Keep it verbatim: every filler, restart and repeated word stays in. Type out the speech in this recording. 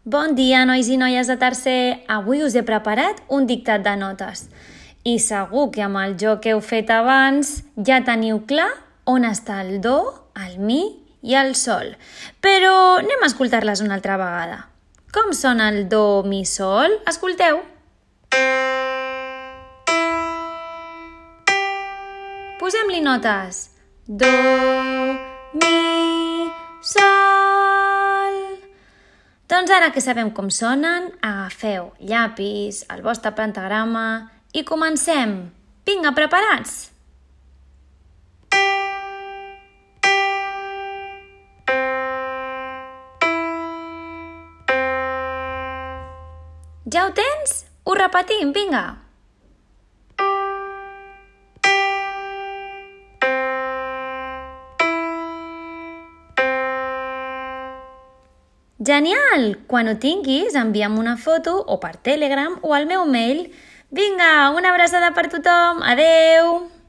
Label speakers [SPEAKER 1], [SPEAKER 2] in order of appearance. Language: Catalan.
[SPEAKER 1] Bon dia, nois i noies de tercer. Avui us he preparat un dictat de notes. I segur que amb el joc que heu fet abans ja teniu clar on està el do, el mi i el sol. Però anem a escoltar-les una altra vegada. Com sona el do, mi, sol? Escolteu. Posem-li notes. Do, mi, sol. Doncs ara que sabem com sonen, agafeu llapis, el vostre pentagrama i comencem. Vinga, preparats? Ja ho tens? Ho repetim, vinga. Genial! Quan ho tinguis, envia'm una foto o per Telegram o al meu mail. Vinga, una abraçada per tothom. Adeu!